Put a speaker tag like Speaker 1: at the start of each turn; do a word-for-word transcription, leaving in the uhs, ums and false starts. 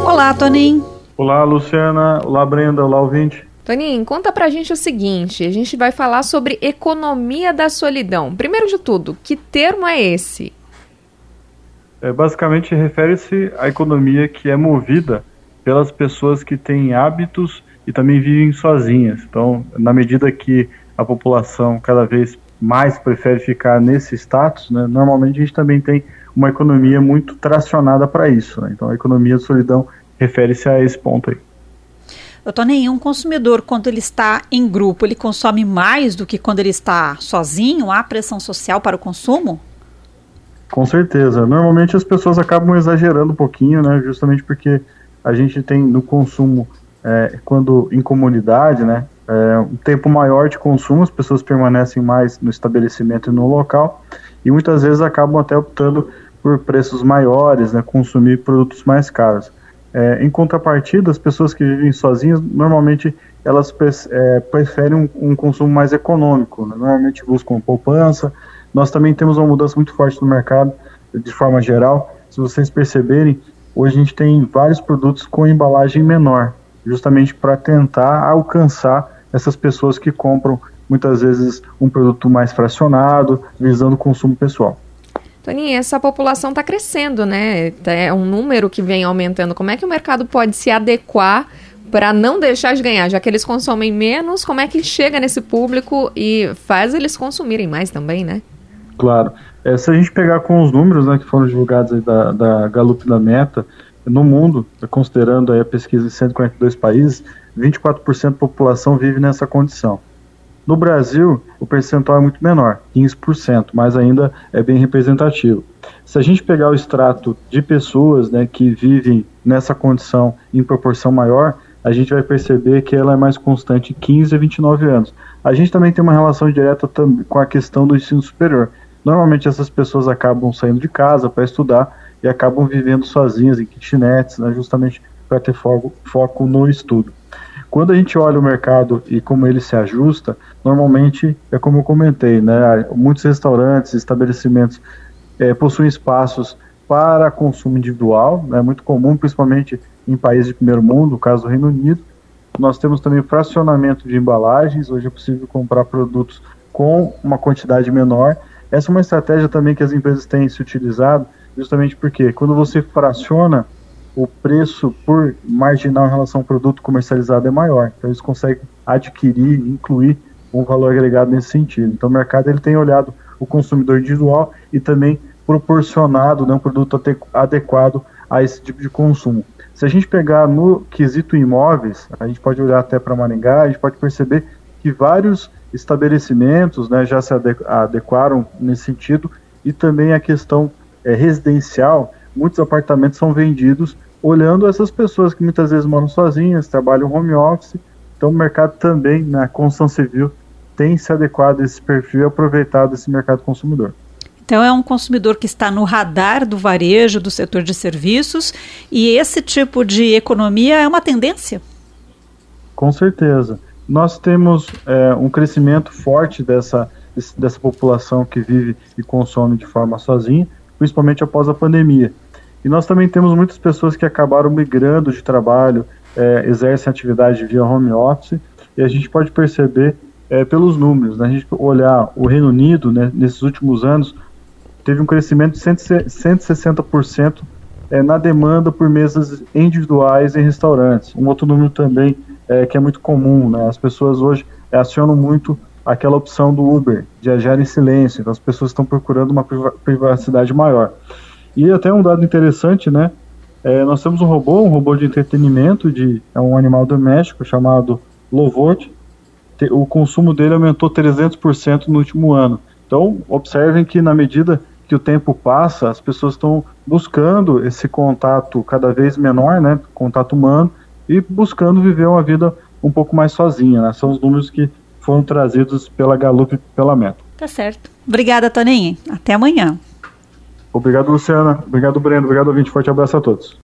Speaker 1: Olá, Toninho.
Speaker 2: Olá, Luciana. Olá, Brenda. Olá, ouvinte.
Speaker 3: Toninho, conta pra gente o seguinte, a gente vai falar sobre economia da solidão. Primeiro de tudo, que termo é esse?
Speaker 2: É, basicamente, refere-se à economia que é movida pelas pessoas que têm hábitos e também vivem sozinhas. Então, na medida que a população cada vez mais prefere ficar nesse status, né, normalmente a gente também tem uma economia muito tracionada para isso, né? Então, a economia da solidão refere-se a esse ponto aí.
Speaker 1: Toninho, um consumidor, quando ele está em grupo, ele consome mais do que quando ele está sozinho? Há pressão social para o consumo?
Speaker 2: Com certeza. Normalmente as pessoas acabam exagerando um pouquinho, né? Justamente porque a gente tem no consumo, é, quando em comunidade, né? É, um tempo maior de consumo, as pessoas permanecem mais no estabelecimento e no local, e muitas vezes acabam até optando por preços maiores, né? Consumir produtos mais caros. É, em contrapartida, as pessoas que vivem sozinhas, normalmente elas é, preferem um, um consumo mais econômico, né? Normalmente buscam poupança. Nós também temos uma mudança muito forte no mercado, de forma geral. Se vocês perceberem, hoje a gente tem vários produtos com embalagem menor, justamente para tentar alcançar essas pessoas que compram, muitas vezes, um produto mais fracionado, visando o consumo pessoal.
Speaker 3: Toninho, essa população está crescendo, né? É um número que vem aumentando. Como é que o mercado pode se adequar para não deixar de ganhar? Já que eles consomem menos, como é que chega nesse público e faz eles consumirem mais também, né?
Speaker 2: Claro. É, se a gente pegar com os números, né, que foram divulgados aí da, da Gallup e da Meta, no mundo, considerando aí a pesquisa em cento e quarenta e dois países, vinte e quatro por cento da população vive nessa condição. No Brasil, o percentual é muito menor, quinze por cento, mas ainda é bem representativo. Se a gente pegar o extrato de pessoas, né, que vivem nessa condição em proporção maior, a gente vai perceber que ela é mais constante, quinze a vinte e nove anos. A gente também tem uma relação direta tam- com a questão do ensino superior. Normalmente essas pessoas acabam saindo de casa para estudar e acabam vivendo sozinhas em kitnets, né, justamente para ter foco, foco no estudo. Quando a gente olha o mercado e como ele se ajusta, normalmente é como eu comentei, né? Muitos restaurantes, estabelecimentos é, possuem espaços para consumo individual, é né? Muito comum, principalmente em países de primeiro mundo, no caso do Reino Unido. Nós temos também fracionamento de embalagens, hoje é possível comprar produtos com uma quantidade menor. Essa é uma estratégia também que as empresas têm se utilizado, justamente porque quando você fraciona, o preço por marginal em relação ao produto comercializado é maior. Então eles conseguem adquirir, incluir um valor agregado nesse sentido. Então o mercado ele tem olhado o consumidor individual e também proporcionado, né, um produto adequado a esse tipo de consumo. Se a gente pegar no quesito imóveis, a gente pode olhar até para Maringá, a gente pode perceber que vários estabelecimentos, né, já se adequaram nesse sentido, e também a questão é, residencial, muitos apartamentos são vendidos olhando essas pessoas que muitas vezes moram sozinhas, trabalham home office. Então o mercado também, na construção civil, tem se adequado a esse perfil e aproveitado esse mercado consumidor.
Speaker 1: Então é um consumidor que está no radar do varejo, do setor de serviços, e esse tipo de economia é uma tendência?
Speaker 2: Com certeza. Nós temos é, um crescimento forte dessa, dessa população que vive e consome de forma sozinha, principalmente após a pandemia. E nós também temos muitas pessoas que acabaram migrando de trabalho, é, exercem atividade via home office, e a gente pode perceber é, pelos números, né? A gente olhar o Reino Unido, né, nesses últimos anos, teve um crescimento de cento e sessenta por cento é, na demanda por mesas individuais em restaurantes. Um outro número também é, que é muito comum, né? As pessoas hoje é, acionam muito aquela opção do Uber, de viajar em silêncio. Então as pessoas estão procurando uma privacidade maior. E até um dado interessante, né? É, nós temos um robô, um robô de entretenimento, de, é um animal doméstico chamado Lovot. O consumo dele aumentou trezentos por cento no último ano. Então, observem que na medida que o tempo passa, as pessoas estão buscando esse contato cada vez menor, né? Contato humano, e buscando viver uma vida um pouco mais sozinha, né? São os números que foram trazidos pela Gallup e pela Meta.
Speaker 1: Tá certo. Obrigada, Toninho. Até amanhã.
Speaker 2: Obrigado, Luciana. Obrigado, Breno. Obrigado, ouvinte. Forte abraço a todos.